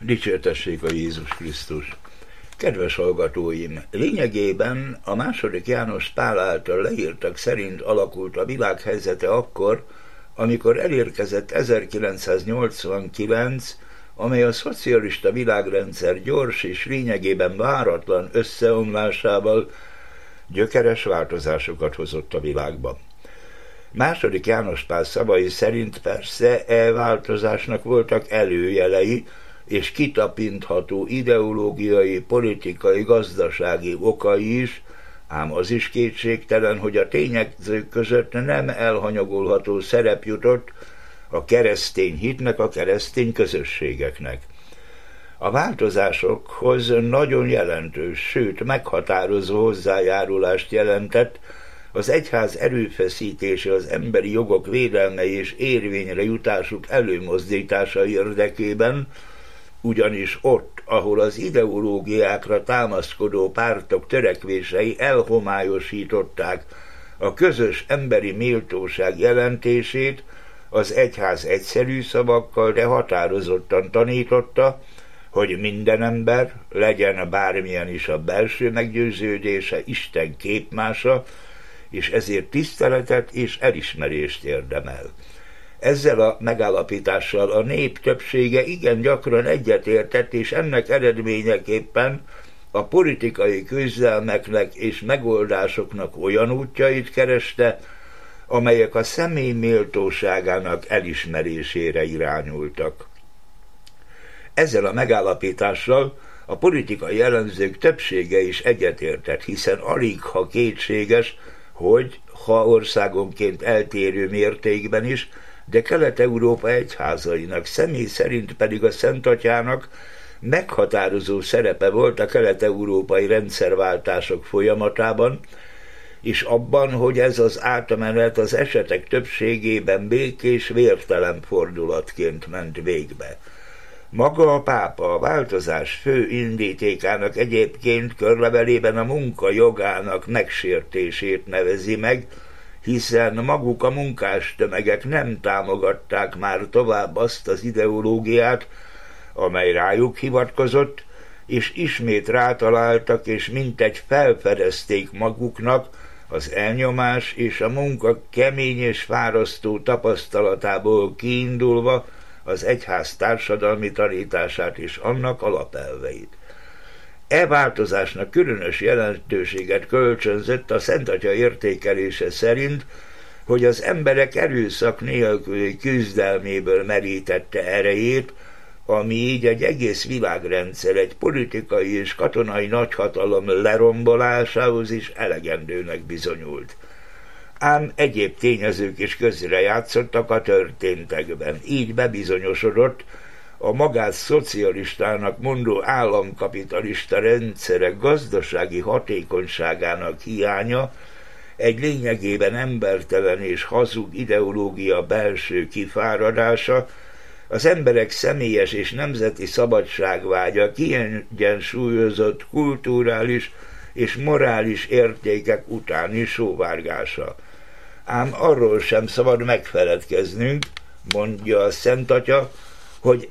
Dicsértessék a Jézus Krisztus! Kedves hallgatóim! Lényegében a II. János Pál által leírtak szerint alakult a világ helyzete akkor, amikor elérkezett 1989, amely a szocialista világrendszer gyors és lényegében váratlan összeomlásával gyökeres változásokat hozott a világban. II. János Pál szavai szerint persze változásnak voltak előjelei, és kitapintható ideológiai, politikai, gazdasági okai is, ám az is kétségtelen, hogy a tényezők között nem elhanyagolható szerep jutott a keresztény hitnek, a keresztény közösségeknek. A változásokhoz nagyon jelentős, sőt meghatározó hozzájárulást jelentett az egyház erőfeszítése az emberi jogok védelme és érvényre jutásuk előmozdítása érdekében, ugyanis ott, ahol az ideológiákra támaszkodó pártok törekvései elhomályosították a közös emberi méltóság jelentését, az egyház egyszerű szavakkal, de határozottan tanította, hogy minden ember, legyen bármilyen is a belső meggyőződése, Isten képmása, és ezért tiszteletet és elismerést érdemel. Ezzel a megállapítással a nép többsége igen gyakran egyetértett, és ennek eredményeképpen a politikai küzdelmeknek és megoldásoknak olyan útjait kereste, amelyek a személy méltóságának elismerésére irányultak. Ezzel a megállapítással a politikai elemzők többsége is egyetértett, hiszen alig ha kétséges, hogy, ha országonként eltérő mértékben is, de Kelet-Európa egyházainak, személy szerint pedig a Szent Atyának meghatározó szerepe volt a kelet-európai rendszerváltások folyamatában, és abban, hogy ez az átmenet az esetek többségében békés, vértelen fordulatként ment végbe. Maga a pápa a változás fő indítékának egyébként körlevelében a munka jogának megsértését nevezi meg, hiszen maguk a munkástömegek nem támogatták már tovább azt az ideológiát, amely rájuk hivatkozott, és ismét rátaláltak, és mintegy felfedezték maguknak az elnyomás és a munka kemény és fárasztó tapasztalatából kiindulva az egyház társadalmi tanítását és annak alapelveit. E változásnak különös jelentőséget kölcsönzött a Szent Atya értékelése szerint, hogy az emberek erőszak nélküli küzdelméből merítette erejét, ami így egy egész világrendszer, egy politikai és katonai nagyhatalom lerombolásához is elegendőnek bizonyult. Ám egyéb tényezők is közrejátszottak a történtekben. Így bebizonyosodott a magát szocialistának mondó államkapitalista rendszerek gazdasági hatékonyságának hiánya, egy lényegében embertelen és hazug ideológia belső kifáradása, az emberek személyes és nemzeti szabadságvágya kiegyensúlyozott kulturális és morális értékek utáni sóvárgása. Ám arról sem szabad megfeledkeznünk, mondja a Szent Atya, hogy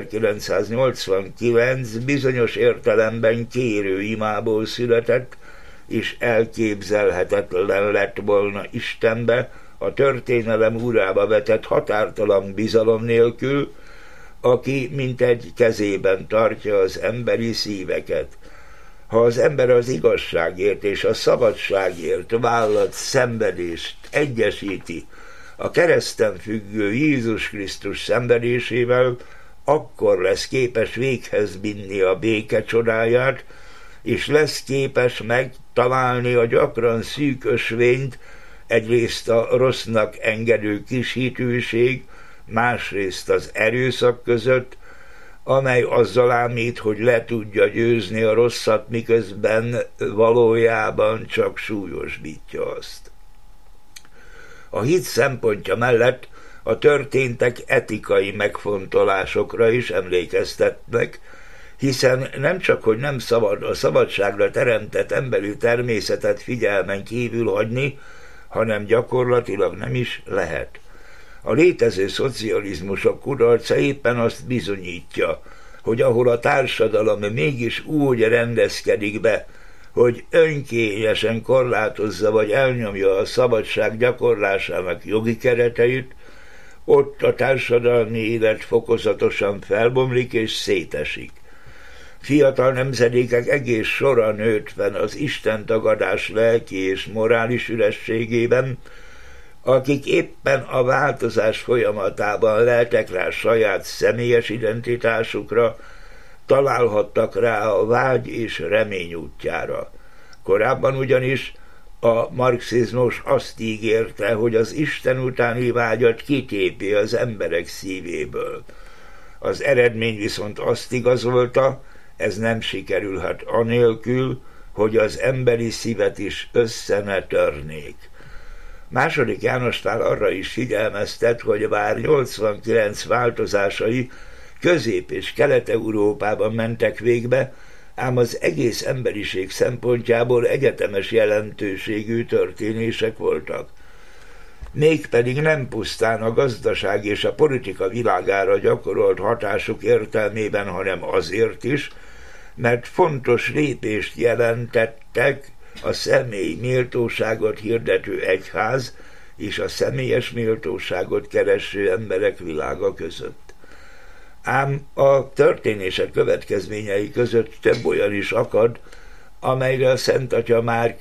1989 bizonyos értelemben kérő imából született, és elképzelhetetlen lett volna Istenbe, a történelem urába vetett határtalan bizalom nélkül, aki mintegy kezében tartja az emberi szíveket. Ha az ember az igazságért és a szabadságért vállalt szenvedést egyesíti a kereszten függő Jézus Krisztus szenvedésével, akkor lesz képes véghez vinni a béke csodáját, és lesz képes megtalálni a gyakran szűk ösvényt, egyrészt a rossznak engedő kis hitűség, másrészt az erőszak között, amely azzal ámít, hogy le tudja győzni a rosszat, miközben valójában csak súlyosbítja azt. A hit szempontja mellett a történtek etikai megfontolásokra is emlékeztetnek, hiszen nem csak, hogy nem szabad a szabadságra teremtett emberi természetet figyelmen kívül hagyni, hanem gyakorlatilag nem is lehet. A létező szocializmusok kudarca éppen azt bizonyítja, hogy ahol a társadalom mégis úgy rendezkedik be, hogy önkényesen korlátozza vagy elnyomja a szabadság gyakorlásának jogi kereteit, ott a társadalmi élet fokozatosan felbomlik és szétesik. Fiatal nemzedékek egész sora nőtt fenn az istentagadás lelki és morális ürességében, akik éppen a változás folyamatában leltek rá saját személyes identitásukra, találhattak rá a vágy és remény útjára. Korábban ugyanis a marxizmus azt ígérte, hogy az Isten utáni vágyat kitépi az emberek szívéből. Az eredmény viszont azt igazolta, ez nem sikerülhet anélkül, hogy az emberi szívet is össze ne törnék. II. János Pál arra is figyelmeztet, hogy bár 89 változásai Közép- és Kelet-Európában mentek végbe, ám az egész emberiség szempontjából egyetemes jelentőségű történések voltak. Mégpedig nem pusztán a gazdaság és a politika világára gyakorolt hatásuk értelmében, hanem azért is, mert fontos lépést jelentettek a személy méltóságot hirdető egyház és a személyes méltóságot kereső emberek világa között. Ám a történések következményei között több olyan is akad, amelyre a Szent Atya már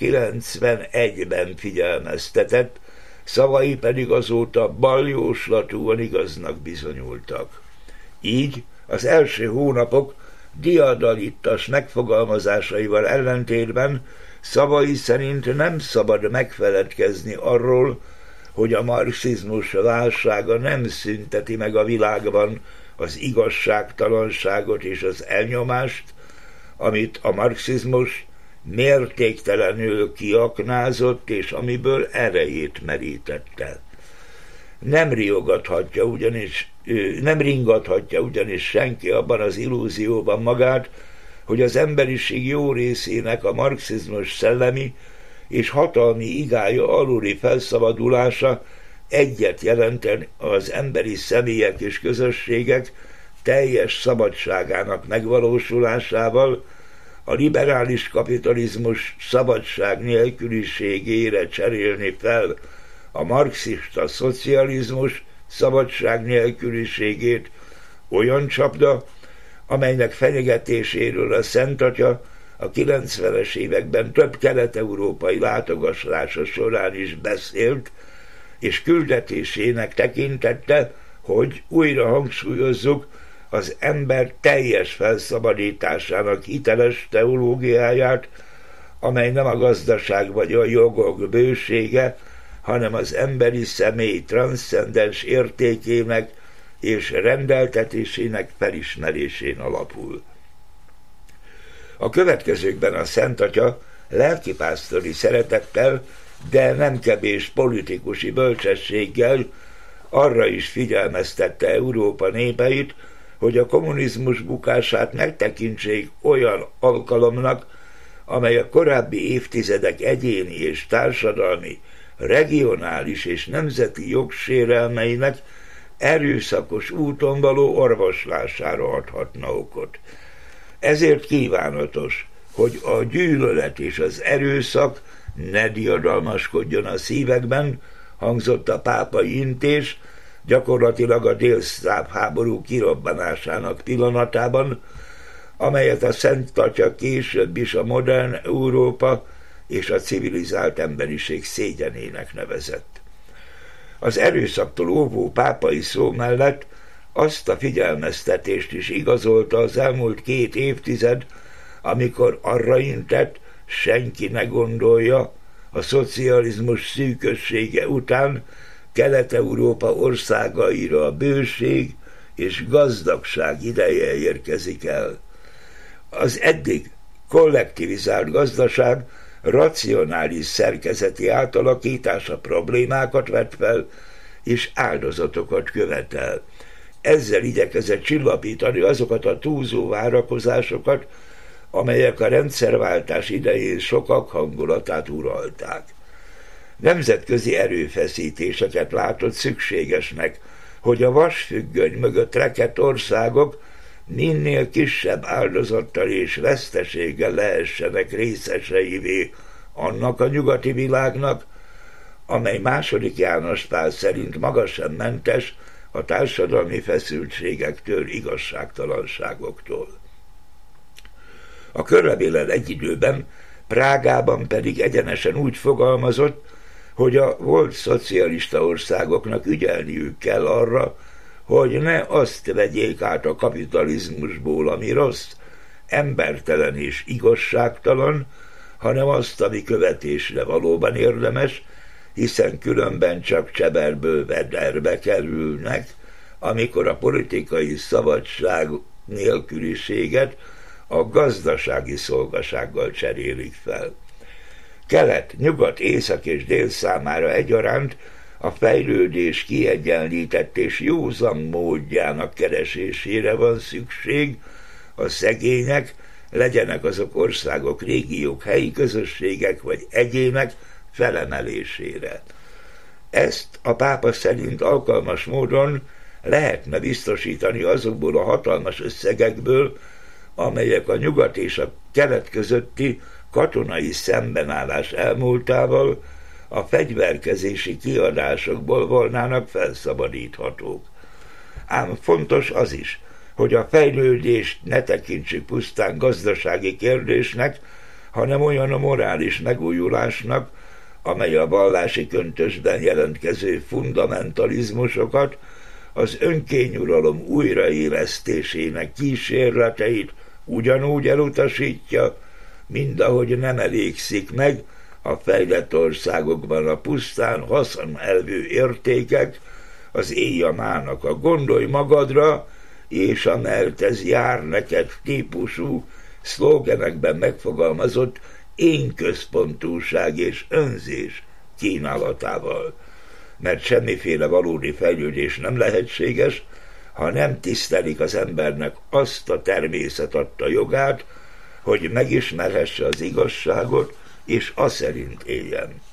91-ben figyelmeztetett, szavai pedig azóta baljóslatúan igaznak bizonyultak. Így az első hónapok diadalittas megfogalmazásaival ellentétben szavai szerint nem szabad megfeledkezni arról, hogy a marxizmus válsága nem szünteti meg a világban az igazságtalanságot és az elnyomást, amit a marxizmus mértéktelenül kiaknázott, és amiből erejét merítette. Nem ringathatja ugyanis senki abban az illúzióban magát, hogy az emberiség jó részének a marxizmus szellemi és hatalmi igája aluli felszabadulása egyet jelenten az emberi személyek és közösségek teljes szabadságának megvalósulásával, a liberális kapitalizmus szabadság nélküliségére cserélni fel a marxista szocializmus szabadság nélküliségét, olyan csapda, amelynek fenyegetéséről a Szent Atya a 90-es években több kelet-európai látogatása során is beszélt, és küldetésének tekintette, hogy újra hangsúlyozzuk az ember teljes felszabadításának hiteles teológiáját, amely nem a gazdaság vagy a jogok bősége, hanem az emberi személy transzcendens értékének és rendeltetésének felismerésén alapul. A következőkben a Szent Atya lelkipásztori szeretettel, de nem kevés politikusi bölcsességgel arra is figyelmeztette Európa népeit, hogy a kommunizmus bukását megtekintsék olyan alkalomnak, amely a korábbi évtizedek egyéni és társadalmi, regionális és nemzeti jogsérelmeinek erőszakos úton való orvoslására adhatna okot. Ezért kívánatos, hogy a gyűlölet és az erőszak ne diadalmaskodjon a szívekben, hangzott a pápai intés, gyakorlatilag a délszláv háború kirobbanásának pillanatában, amelyet a Szent Atya később is a modern Európa és a civilizált emberiség szégyenének nevezett. Az erőszaktól óvó pápai szó mellett azt a figyelmeztetést is igazolta az elmúlt 2 évtized, amikor arra intett, senki ne gondolja, a szocializmus szűkössége után Kelet-Európa országaira a bőség és gazdagság ideje érkezik el. Az eddig kollektivizált gazdaság racionális szerkezeti átalakítása problémákat vet fel, és áldozatokat követel. Ezzel igyekezett csillapítani azokat a túlzó várakozásokat, amelyek a rendszerváltás idején sokak hangulatát uralták. Nemzetközi erőfeszítéseket látott szükségesnek, hogy a vasfüggöny mögött rekedt országok minél kisebb áldozattal és veszteséggel lehessenek részeseivé annak a nyugati világnak, amely II. János Pál szerint maga sem mentes a társadalmi feszültségektől, igazságtalanságoktól. A körlevéllel egy időben Prágában pedig egyenesen úgy fogalmazott, hogy a volt szocialista országoknak ügyelniük kell arra, hogy ne azt vegyék át a kapitalizmusból, ami rossz, embertelen és igazságtalan, hanem azt, ami követésre valóban érdemes, hiszen különben csak cseberből vederbe kerülnek, amikor a politikai szabadság nélküliséget a gazdasági szolgasággal cserélik fel. Kelet, nyugat, észak és dél számára egyaránt a fejlődés kiegyenlített és józan módjának keresésére van szükség, a szegények, legyenek azok országok, régiók, helyi közösségek vagy egyének felemelésére. Ezt a pápa szerint alkalmas módon lehetne biztosítani azokból a hatalmas összegekből, amelyek a nyugat és a kelet közötti katonai szembenállás elmúltával a fegyverkezési kiadásokból volnának felszabadíthatók. Ám fontos az is, hogy a fejlődést ne tekintsük pusztán gazdasági kérdésnek, hanem olyan a morális megújulásnak, amely a vallási köntösben jelentkező fundamentalizmusokat, az önkényuralom újraélesztésének kísérleteit ugyanúgy elutasítja, mint ahogy nem elégszik meg a fejlett országokban a pusztán haszonelvű értékek, az éj a mának a gondolj magadra, és a mert ez jár neked típusú szlógenekben megfogalmazott én-központúság és önzés kínálatával. Mert semmiféle valódi fejlődés nem lehetséges, ha nem tisztelik az embernek azt a természet adta jogát, hogy megismerhesse az igazságot, és aszerint éljen.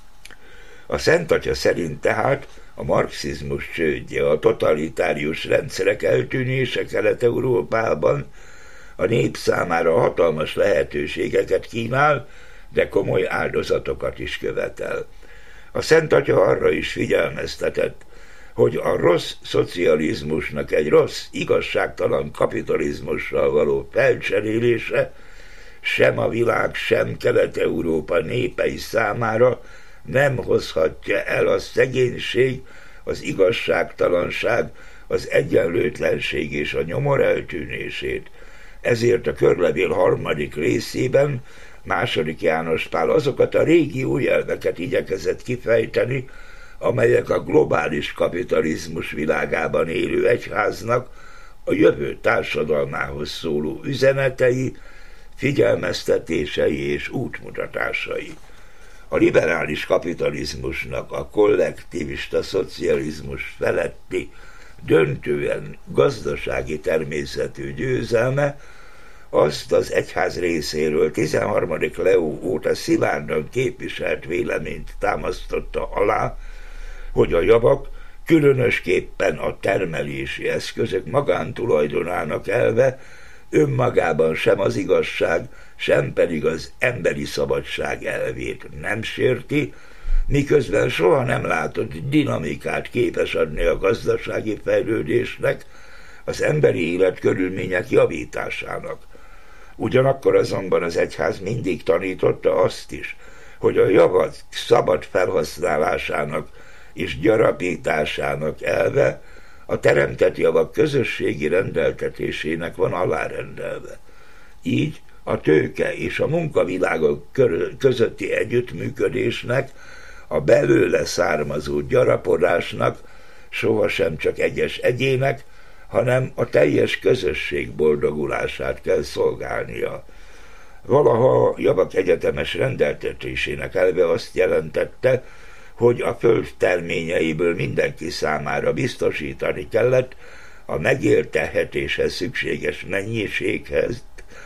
A Szent Atya szerint tehát a marxizmus csődje, a totalitárius rendszerek eltűnése Kelet-Európában a nép számára hatalmas lehetőségeket kínál, de komoly áldozatokat is követel. A Szent Atya arra is figyelmeztetett, hogy a rossz szocializmusnak egy rossz, igazságtalan kapitalizmussal való felcserélése sem a világ, sem Kelet-Európa népei számára nem hozhatja el a szegénység, az igazságtalanság, az egyenlőtlenség és a nyomor eltűnését. Ezért a körlevél 3. részében II. János Pál azokat a régi új elveket igyekezett kifejteni, amelyek a globális kapitalizmus világában élő egyháznak a jövő társadalmához szóló üzenetei, figyelmeztetései és útmutatásai. A liberális kapitalizmusnak a kollektivista szocializmus feletti döntően gazdasági természetű győzelme azt az egyház részéről 13. Leó óta szilárdan képviselt véleményt támasztotta alá, hogy a javak, különösképpen a termelési eszközök magántulajdonának elve önmagában sem az igazság, sem pedig az emberi szabadság elvét nem sérti, miközben soha nem látott dinamikát képes adni a gazdasági fejlődésnek, az emberi életkörülmények javításának. Ugyanakkor azonban az egyház mindig tanította azt is, hogy a javak szabad felhasználásának és gyarapításának elve a teremtett javak közösségi rendeltetésének van alárendelve. Így a tőke és a munkavilágok közötti együttműködésnek, a belőle származó gyarapodásnak sohasem csak egyes egyének, hanem a teljes közösség boldogulását kell szolgálnia. Valaha a javak egyetemes rendeltetésének elve azt jelentette, hogy a föld terményeiből mindenki számára biztosítani kellett a megéltetéshez szükséges mennyiséghez,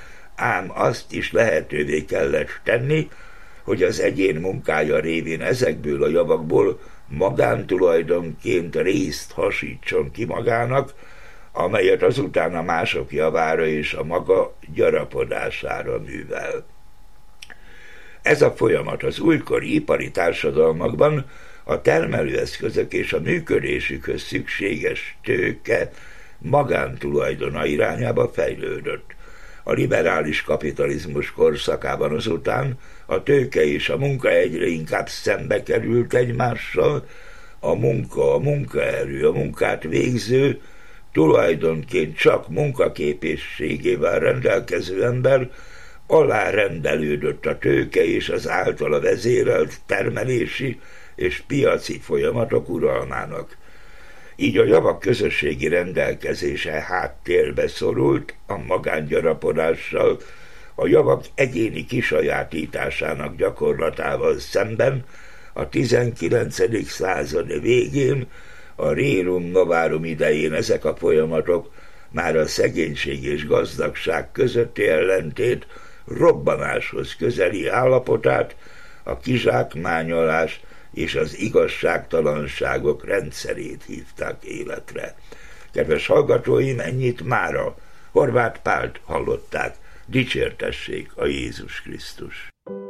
ám azt is lehetővé kellett tenni, hogy az egyén munkája révén ezekből a javakból magántulajdonként részt hasítson ki magának, amelyet azután a mások javára és a maga gyarapodására művel. Ez a folyamat az újkori ipari társadalmakban a termelőeszközök és a működésükhöz szükséges tőke magántulajdona irányába fejlődött. A liberális kapitalizmus korszakában azután a tőke és a munka egyre inkább szembe került egymással, a munkaerő, a munkát végző, tulajdonként csak munkaképességével rendelkező ember alárendelődött a tőke és az általa vezérelt termelési és piaci folyamatok uralmának. Így a javak közösségi rendelkezése háttérbe szorult a magángyarapodással, a javak egyéni kisajátításának gyakorlatával szemben a 19. század végén, a rerum novarum idején ezek a folyamatok már a szegénység és gazdagság közötti ellentét robbanáshoz közeli állapotát, a kizsákmányolás és az igazságtalanságok rendszerét hívták életre. Kedves hallgatóim, ennyit mára. Horváth Pált hallották. Dicsértessék a Jézus Krisztus!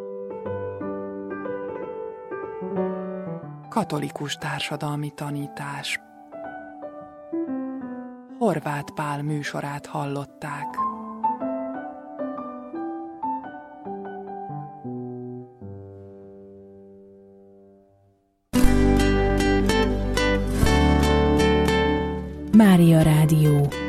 Katolikus társadalmi tanítás. Horváth Pál műsorát hallották. Mária Rádió.